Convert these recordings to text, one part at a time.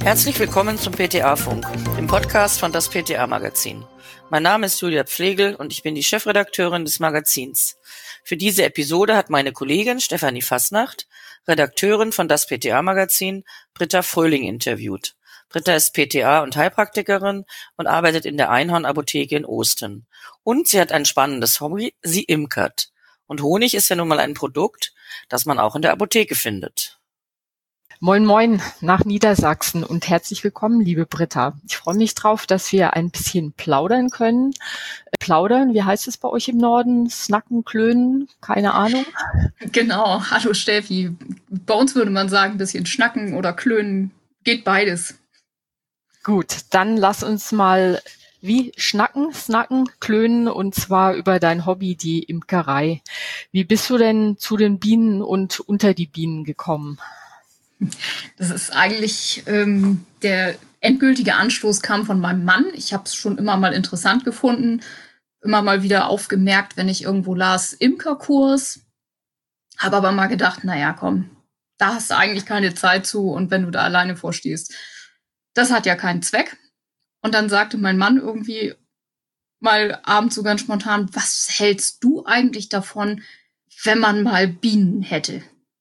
Herzlich willkommen zum PTA-Funk, dem Podcast von das PTA-Magazin. Mein Name ist Julia Pflegel und ich bin die Chefredakteurin des Magazins. Für diese Episode hat meine Kollegin Stefanie Fasnacht, Redakteurin von das PTA-Magazin, Britta Fröhling interviewt. Britta ist PTA und Heilpraktikerin und arbeitet in der Einhorn-Apotheke in Osten. Und sie hat ein spannendes Hobby, sie imkert. Und Honig ist ja nun mal ein Produkt, das man auch in der Apotheke findet. Moin Moin nach Niedersachsen und herzlich willkommen, liebe Britta. Ich freue mich drauf, dass wir ein bisschen plaudern können. Plaudern, wie heißt es bei euch im Norden? Snacken, klönen, keine Ahnung. Genau, hallo Steffi. Bei uns würde man sagen, ein bisschen schnacken oder klönen, geht beides. Gut, dann lass uns mal snacken, klönen und zwar über dein Hobby, die Imkerei. Wie bist du denn zu den Bienen und unter die Bienen gekommen? Das ist eigentlich der endgültige Anstoß kam von meinem Mann. Ich habe es schon immer mal interessant gefunden, immer mal wieder aufgemerkt, wenn ich irgendwo las, Imkerkurs. Habe aber mal gedacht, naja, komm, da hast du eigentlich keine Zeit zu und wenn du da alleine vorstehst, das hat ja keinen Zweck. Und dann sagte mein Mann irgendwie mal abends so ganz spontan, was hältst du eigentlich davon, wenn man mal Bienen hätte?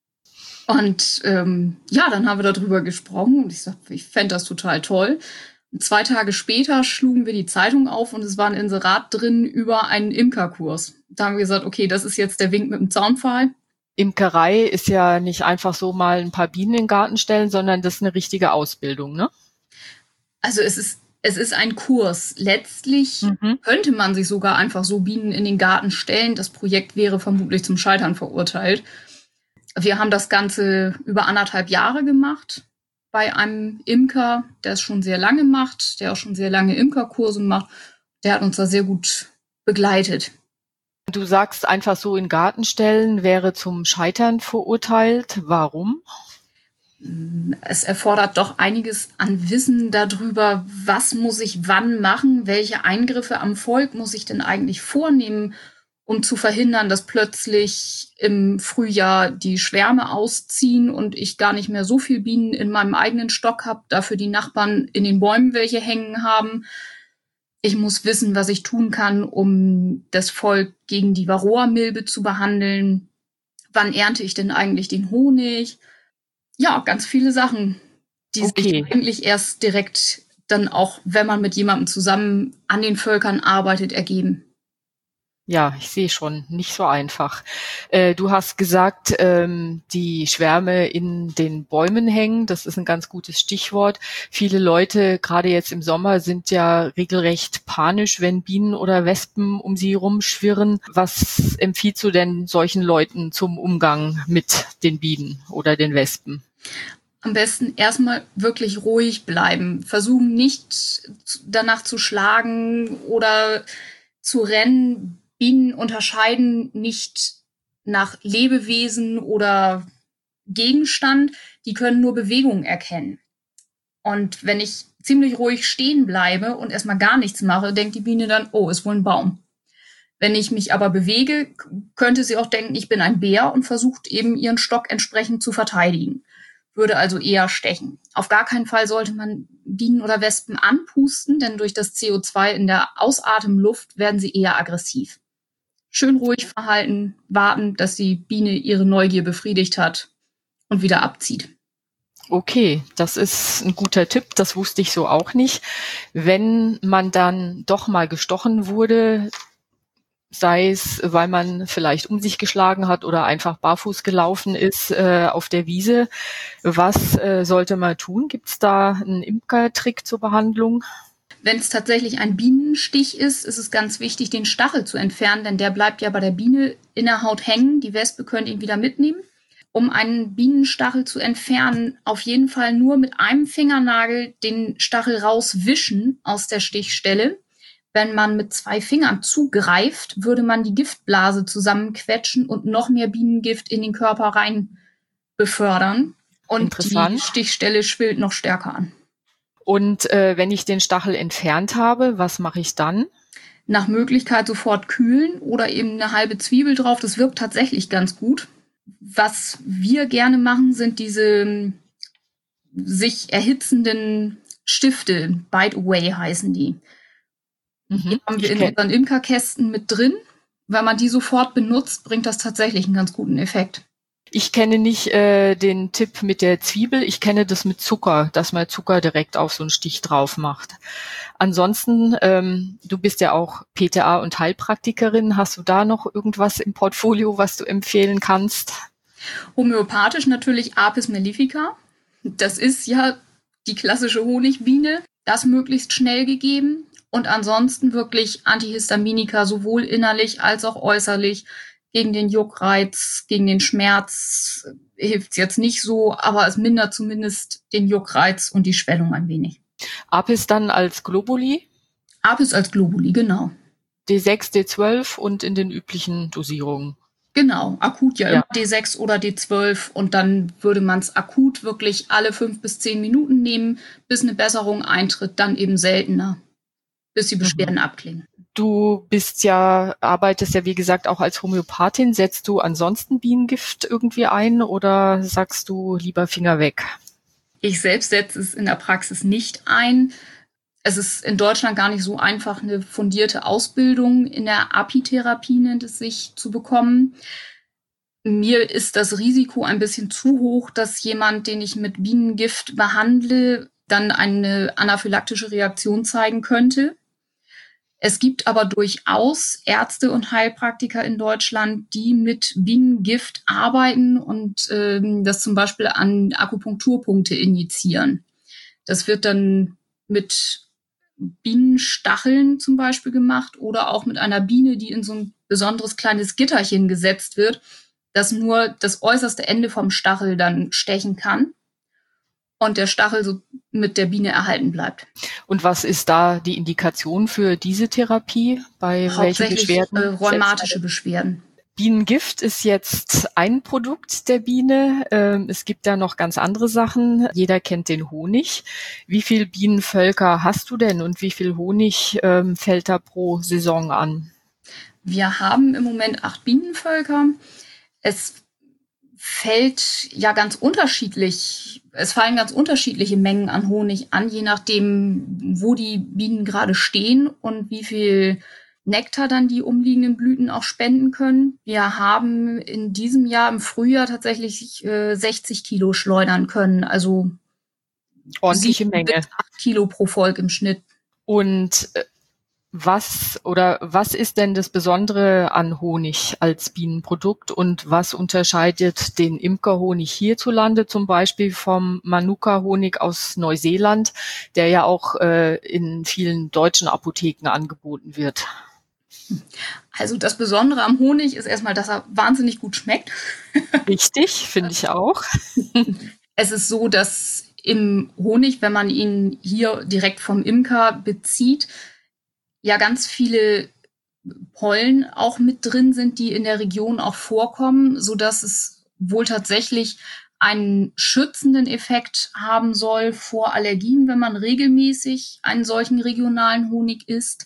Und dann haben wir darüber gesprochen und ich sagte, ich fände das total toll. Und 2 Tage später schlugen wir die Zeitung auf und es war ein Inserat drin über einen Imkerkurs. Da haben wir gesagt, okay, das ist jetzt der Wink mit dem Zaunpfahl. Imkerei ist ja nicht einfach so mal ein paar Bienen in den Garten stellen, sondern das ist eine richtige Ausbildung, ne? Also es ist ein Kurs. Letztlich könnte man sich sogar einfach so Bienen in den Garten stellen. Das Projekt wäre vermutlich zum Scheitern verurteilt. Wir haben das Ganze über 1,5 Jahre gemacht bei einem Imker, der es schon sehr lange macht, der auch schon sehr lange Imkerkurse macht. Der hat uns da sehr gut begleitet. Du sagst einfach so in den Garten stellen wäre zum Scheitern verurteilt. Warum? Es erfordert doch einiges an Wissen darüber, was muss ich wann machen, welche Eingriffe am Volk muss ich denn eigentlich vornehmen, um zu verhindern, dass plötzlich im Frühjahr die Schwärme ausziehen und ich gar nicht mehr so viel Bienen in meinem eigenen Stock habe, dafür die Nachbarn in den Bäumen welche hängen haben. Ich muss wissen, was ich tun kann, um das Volk gegen die Varroa-Milbe zu behandeln. Wann ernte ich denn eigentlich den Honig? Ja, ganz viele Sachen, die sich eigentlich erst direkt dann auch, wenn man mit jemandem zusammen an den Völkern arbeitet, ergeben. Ja, ich sehe schon, nicht so einfach. Du hast gesagt, die Schwärme in den Bäumen hängen. Das ist ein ganz gutes Stichwort. Viele Leute, gerade jetzt im Sommer, sind ja regelrecht panisch, wenn Bienen oder Wespen um sie rumschwirren. Was empfiehlst du denn solchen Leuten zum Umgang mit den Bienen oder den Wespen? Am besten erstmal wirklich ruhig bleiben. Versuchen nicht danach zu schlagen oder zu rennen. Bienen unterscheiden nicht nach Lebewesen oder Gegenstand. Die können nur Bewegung erkennen. Und wenn ich ziemlich ruhig stehen bleibe und erstmal gar nichts mache, denkt die Biene dann, oh, ist wohl ein Baum. Wenn ich mich aber bewege, könnte sie auch denken, ich bin ein Bär und versucht eben ihren Stock entsprechend zu verteidigen. Würde also eher stechen. Auf gar keinen Fall sollte man Bienen oder Wespen anpusten, denn durch das CO2 in der Ausatemluft werden sie eher aggressiv. Schön ruhig verhalten, warten, dass die Biene ihre Neugier befriedigt hat und wieder abzieht. Okay, das ist ein guter Tipp, das wusste ich so auch nicht. Wenn man dann doch mal gestochen wurde, sei es, weil man vielleicht um sich geschlagen hat oder einfach barfuß gelaufen ist auf der Wiese, was sollte man tun? Gibt es da einen Imkertrick zur Behandlung? Wenn es tatsächlich ein Bienenstich ist, ist es ganz wichtig, den Stachel zu entfernen, denn der bleibt ja bei der Biene in der Haut hängen. Die Wespe könnte ihn wieder mitnehmen. Um einen Bienenstachel zu entfernen, auf jeden Fall nur mit einem Fingernagel den Stachel rauswischen aus der Stichstelle. Wenn man mit 2 Fingern zugreift, würde man die Giftblase zusammenquetschen und noch mehr Bienengift in den Körper rein befördern. Und die Stichstelle schwillt noch stärker an. Und wenn ich den Stachel entfernt habe, was mache ich dann? Nach Möglichkeit sofort kühlen oder eben eine halbe Zwiebel drauf. Das wirkt tatsächlich ganz gut. Was wir gerne machen, sind diese sich erhitzenden Stifte, Bite Away heißen die. Die haben wir in unseren Imkerkästen mit drin. Wenn man die sofort benutzt, bringt das tatsächlich einen ganz guten Effekt. Ich kenne nicht den Tipp mit der Zwiebel, ich kenne das mit Zucker, dass man Zucker direkt auf so einen Stich drauf macht. Ansonsten, du bist ja auch PTA und Heilpraktikerin, hast du da noch irgendwas im Portfolio, was du empfehlen kannst? Homöopathisch natürlich Apis mellifica. Das ist ja die klassische Honigbiene, das möglichst schnell gegeben. Und ansonsten wirklich Antihistaminika, sowohl innerlich als auch äußerlich. Gegen den Juckreiz, gegen den Schmerz hilft's jetzt nicht so, aber es mindert zumindest den Juckreiz und die Schwellung ein wenig. Apis dann als Globuli? Apis als Globuli, genau. D6, D12 und in den üblichen Dosierungen. Genau, akut ja immer D6 oder D12 und dann würde man es akut wirklich alle 5 bis 10 Minuten nehmen, bis eine Besserung eintritt, dann eben seltener, bis die Beschwerden abklingen. Du arbeitest ja wie gesagt auch als Homöopathin. Setzt du ansonsten Bienengift irgendwie ein oder sagst du lieber Finger weg? Ich selbst setze es in der Praxis nicht ein. Es ist in Deutschland gar nicht so einfach, eine fundierte Ausbildung in der Apitherapie, nennt es sich, zu bekommen. Mir ist das Risiko ein bisschen zu hoch, dass jemand, den ich mit Bienengift behandle, dann eine anaphylaktische Reaktion zeigen könnte. Es gibt aber durchaus Ärzte und Heilpraktiker in Deutschland, die mit Bienengift arbeiten und das zum Beispiel an Akupunkturpunkte injizieren. Das wird dann mit Bienenstacheln zum Beispiel gemacht oder auch mit einer Biene, die in so ein besonderes kleines Gitterchen gesetzt wird, das nur das äußerste Ende vom Stachel dann stechen kann und der Stachel so mit der Biene erhalten bleibt. Und was ist da die Indikation für diese Therapie? Bei welchen Beschwerden? Rheumatische Beschwerden. Bienengift ist jetzt ein Produkt der Biene. Es gibt da noch ganz andere Sachen. Jeder kennt den Honig. Wie viel Bienenvölker hast du denn und wie viel Honig fällt da pro Saison an? Wir haben im Moment 8 Bienenvölker. Es fällt ja ganz unterschiedlich. Es fallen ganz unterschiedliche Mengen an Honig an, je nachdem, wo die Bienen gerade stehen und wie viel Nektar dann die umliegenden Blüten auch spenden können. Wir haben in diesem Jahr im Frühjahr tatsächlich 60 Kilo schleudern können, also ordentliche Menge. 8 Kilo pro Volk im Schnitt. Und was ist denn das Besondere an Honig als Bienenprodukt und was unterscheidet den Imkerhonig hierzulande zum Beispiel vom Manuka-Honig aus Neuseeland, der ja auch in vielen deutschen Apotheken angeboten wird? Also das Besondere am Honig ist erstmal, dass er wahnsinnig gut schmeckt. Richtig, finde ich auch. Es ist so, dass im Honig, wenn man ihn hier direkt vom Imker bezieht, ja ganz viele Pollen auch mit drin sind, die in der Region auch vorkommen, so dass es wohl tatsächlich einen schützenden Effekt haben soll vor Allergien, wenn man regelmäßig einen solchen regionalen Honig isst.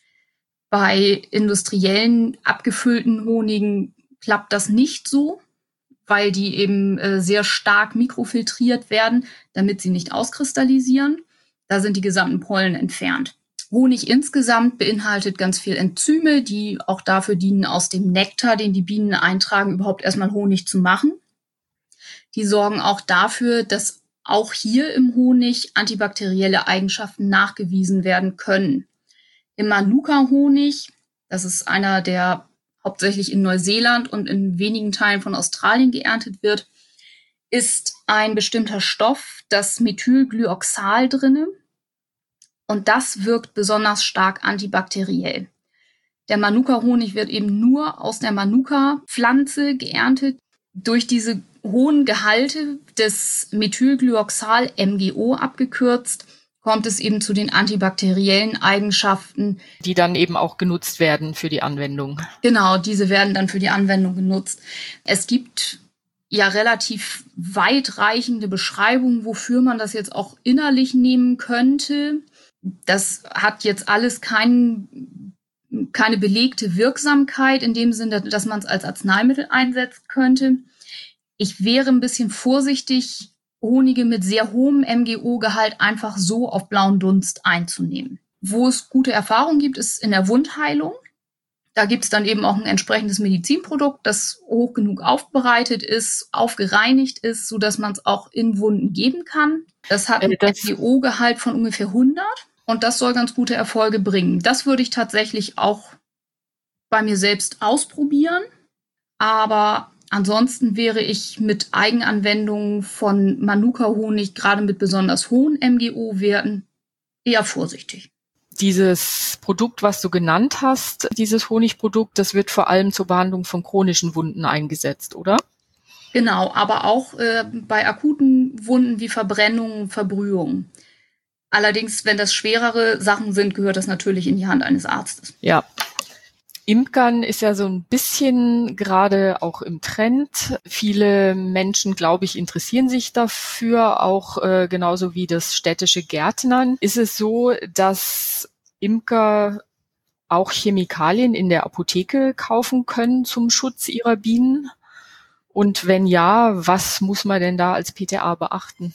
Bei industriellen abgefüllten Honigen klappt das nicht so, weil die eben sehr stark mikrofiltriert werden, damit sie nicht auskristallisieren. Da sind die gesamten Pollen entfernt. Honig insgesamt beinhaltet ganz viel Enzyme, die auch dafür dienen, aus dem Nektar, den die Bienen eintragen, überhaupt erstmal Honig zu machen. Die sorgen auch dafür, dass auch hier im Honig antibakterielle Eigenschaften nachgewiesen werden können. Im Manuka-Honig, das ist einer, der hauptsächlich in Neuseeland und in wenigen Teilen von Australien geerntet wird, ist ein bestimmter Stoff, das Methylglyoxal drinne. Und das wirkt besonders stark antibakteriell. Der Manuka-Honig wird eben nur aus der Manuka-Pflanze geerntet. Durch diese hohen Gehalte des Methylglyoxal, MgO abgekürzt, kommt es eben zu den antibakteriellen Eigenschaften. Die dann eben auch genutzt werden für die Anwendung. Genau, diese werden dann für die Anwendung genutzt. Es gibt ja relativ weitreichende Beschreibungen, wofür man das jetzt auch innerlich nehmen könnte. Das hat jetzt alles keine belegte Wirksamkeit in dem Sinne, dass man es als Arzneimittel einsetzen könnte. Ich wäre ein bisschen vorsichtig, Honige mit sehr hohem MGO-Gehalt einfach so auf blauen Dunst einzunehmen. Wo es gute Erfahrungen gibt, ist in der Wundheilung. Da gibt es dann eben auch ein entsprechendes Medizinprodukt, das hoch genug aufbereitet ist, aufgereinigt ist, sodass man es auch in Wunden geben kann. Das hat ein MGO-Gehalt von ungefähr 100 und das soll ganz gute Erfolge bringen. Das würde ich tatsächlich auch bei mir selbst ausprobieren. Aber ansonsten wäre ich mit Eigenanwendungen von Manuka-Honig, gerade mit besonders hohen MGO-Werten, eher vorsichtig. Dieses Produkt, was du genannt hast, dieses Honigprodukt, das wird vor allem zur Behandlung von chronischen Wunden eingesetzt, oder? Genau, aber auch bei akuten Wunden wie Verbrennungen, Verbrühungen. Allerdings, wenn das schwerere Sachen sind, gehört das natürlich in die Hand eines Arztes. Ja. Imkern ist ja so ein bisschen gerade auch im Trend. Viele Menschen, glaube ich, interessieren sich dafür, auch genauso wie das städtische Gärtnern. Ist es so, dass Imker auch Chemikalien in der Apotheke kaufen können zum Schutz ihrer Bienen? Und wenn ja, was muss man denn da als PTA beachten?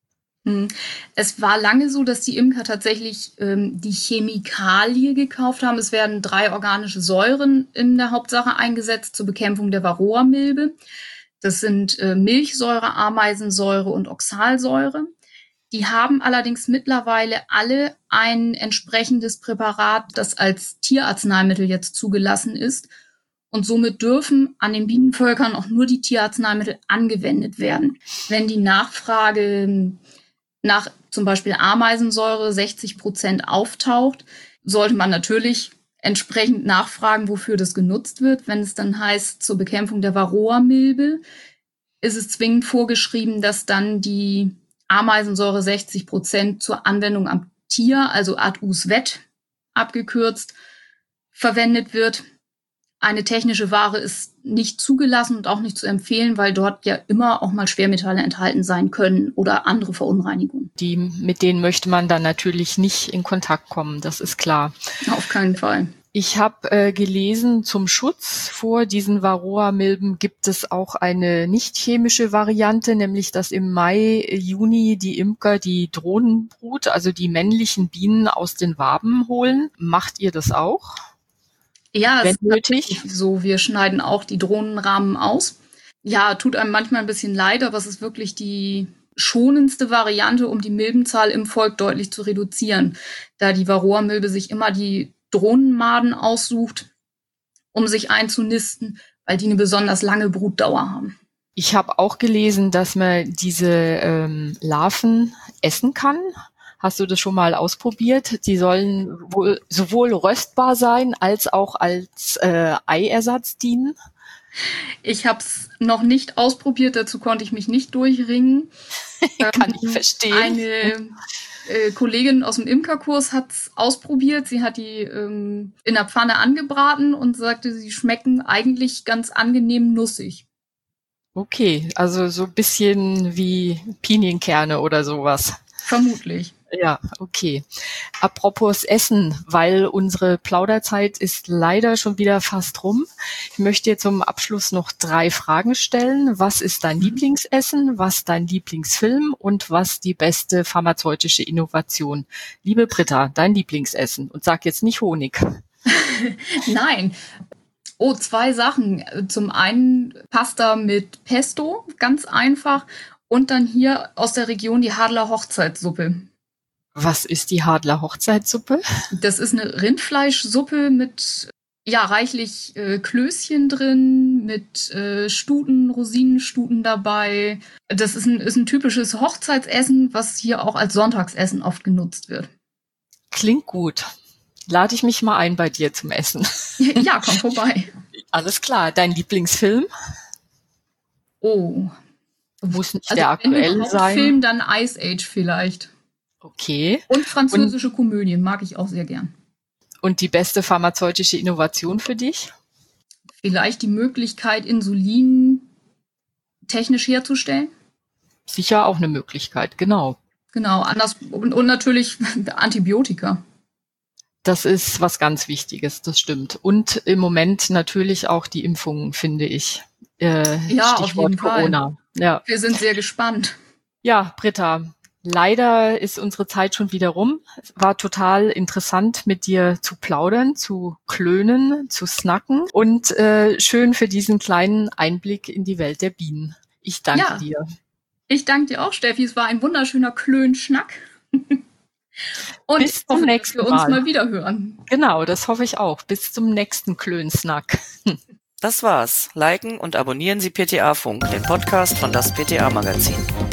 Es war lange so, dass die Imker tatsächlich die Chemikalie gekauft haben. Es werden 3 organische Säuren in der Hauptsache eingesetzt zur Bekämpfung der Varroamilbe. Das sind Milchsäure, Ameisensäure und Oxalsäure. Die haben allerdings mittlerweile alle ein entsprechendes Präparat, das als Tierarzneimittel jetzt zugelassen ist. Und somit dürfen an den Bienenvölkern auch nur die Tierarzneimittel angewendet werden. Wenn die Nachfrage nach zum Beispiel Ameisensäure 60% auftaucht, sollte man natürlich entsprechend nachfragen, wofür das genutzt wird. Wenn es dann heißt, zur Bekämpfung der Varroamilbe, ist es zwingend vorgeschrieben, dass dann die Ameisensäure 60% zur Anwendung am Tier, also Ad-Us-Vet abgekürzt, verwendet wird. Eine technische Ware ist nicht zugelassen und auch nicht zu empfehlen, weil dort ja immer auch mal Schwermetalle enthalten sein können oder andere Verunreinigungen. Mit denen möchte man dann natürlich nicht in Kontakt kommen, das ist klar. Auf keinen Fall. Ich habe gelesen, zum Schutz vor diesen Varroamilben gibt es auch eine nicht chemische Variante, nämlich dass im Mai, Juni die Imker die Drohnenbrut, also die männlichen Bienen aus den Waben holen. Macht ihr das auch? Ja, es ist so. Wir schneiden auch die Drohnenrahmen aus. Ja, tut einem manchmal ein bisschen leid, aber es ist wirklich die schonendste Variante, um die Milbenzahl im Volk deutlich zu reduzieren, da die Varroamilbe sich immer die Drohnenmaden aussucht, um sich einzunisten, weil die eine besonders lange Brutdauer haben. Ich habe auch gelesen, dass man diese Larven essen kann. Hast du das schon mal ausprobiert? Die sollen wohl sowohl röstbar sein als auch als Eiersatz dienen. Ich habe es noch nicht ausprobiert, dazu konnte ich mich nicht durchringen. Kann ich verstehen. Eine Kollegin aus dem Imkerkurs hat es ausprobiert. Sie hat die in der Pfanne angebraten und sagte, sie schmecken eigentlich ganz angenehm nussig. Okay, also so ein bisschen wie Pinienkerne oder sowas. Vermutlich. Ja, okay. Apropos Essen, weil unsere Plauderzeit ist leider schon wieder fast rum. Ich möchte dir zum Abschluss noch 3 Fragen stellen. Was ist dein Lieblingsessen? Was dein Lieblingsfilm? Und was die beste pharmazeutische Innovation? Liebe Britta, dein Lieblingsessen. Und sag jetzt nicht Honig. Nein. Oh, 2 Sachen. Zum einen Pasta mit Pesto, ganz einfach. Und dann hier aus der Region die Hadler Hochzeitssuppe. Was ist die Hadler Hochzeitssuppe? Das ist eine Rindfleischsuppe mit reichlich Klößchen drin, mit Stuten, Rosinenstuten dabei. Das ist ein typisches Hochzeitsessen, was hier auch als Sonntagsessen oft genutzt wird. Klingt gut. Lade ich mich mal ein bei dir zum Essen. Ja, komm vorbei. Alles klar. Dein Lieblingsfilm? Oh. Muss nicht der aktuell sein. Film, dann Ice Age vielleicht. Okay. Und französische Komödien mag ich auch sehr gern. Und die beste pharmazeutische Innovation für dich? Vielleicht die Möglichkeit, Insulin technisch herzustellen. Sicher auch eine Möglichkeit, genau. Genau, anders und natürlich Antibiotika. Das ist was ganz Wichtiges, das stimmt. Und im Moment natürlich auch die Impfungen, finde ich. Ja, Stichwort auf jeden Corona. Fall. Ja. Wir sind sehr gespannt. Ja, Britta, leider ist unsere Zeit schon wieder rum. Es war total interessant, mit dir zu plaudern, zu klönen, zu snacken und schön für diesen kleinen Einblick in die Welt der Bienen. Ich danke dir. Ich danke dir auch, Steffi. Es war ein wunderschöner Klönschnack. Und bis zum nächsten Mal. Wir uns mal wieder hören. Genau, das hoffe ich auch. Bis zum nächsten Klönsnack. Das war's. Liken und abonnieren Sie PTA Funk, den Podcast von das PTA Magazin.